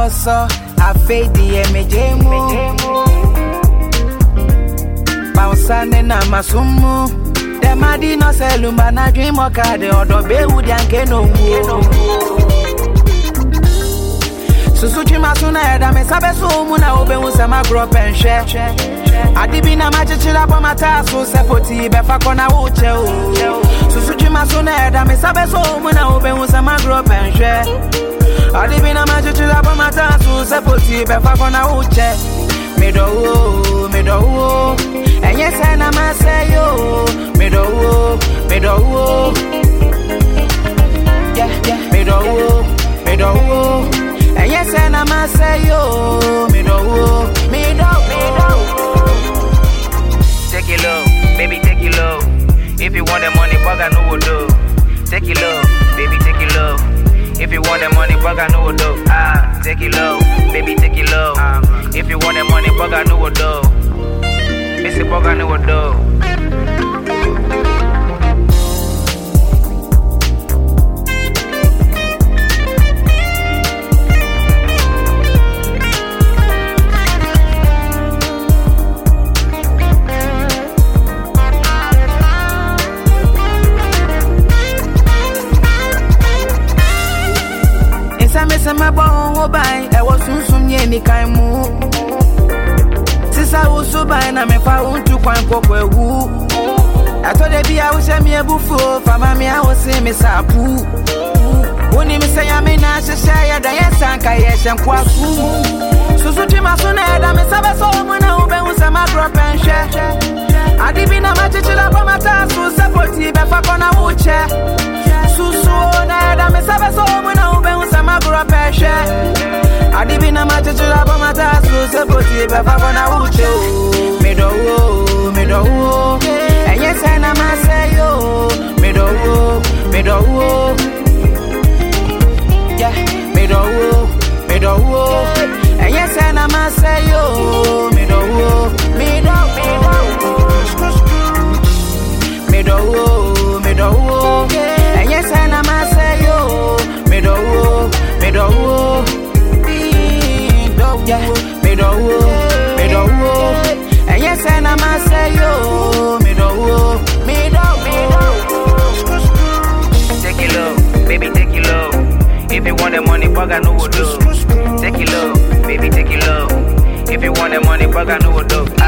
bosso, I fade the MJMO. Bouncing in a masumu. The Madino Selumba na dream of card or the Bewood Yankeno. Susuchi Masuna, I may sabe so muna open with some agro pen share. I did be na magichilla for my task, so sepoti, Befacona Uche. Susuchi Masuna, I may sabe so muna open with some agro pen share. I did be na magichilla for my task, so sepoti, Befacona Uche. Mido, and yes, and I must say, yo, mido, yeah, mido, and yes, and I must say, yo, mido. Take it low, baby, take it low. If you want the money, bug I know what do. Take it low, baby, take it low. If you want the money, bug I know what do. Take it low, baby, take it low. If you want the money, bug I know what do. Missy bug I know what do. My bone by I was soon any kind move. Since I was so by na me found to quite woo. I thought they be I was me a buffo for mammy. I was saying Miss Apu. When you say I'm in Asha, Diane Sanka, yes, and Kwaku. Susuchi Masuna, I'm a Sabaso when I open with some agro pen share. I did be na magichilla for my task, so supportive if I gonna watch it. Susu, I'm a Sabaso when I open with some agro pen share. I did be na magichilla for my task, so supportive if I gonna watch it. Mido, and yes, and I must say, yo, mido. Yeah, mido, and yes, and I must say, yo, mido, and yes, and I must say, yo, mido, yeah, mido, and yes, and I must say, yo, mido. Take it low, baby, take it low. If you want the money, bug I know what do. Take it low, baby, take it low. If you want the money, bug I know what do.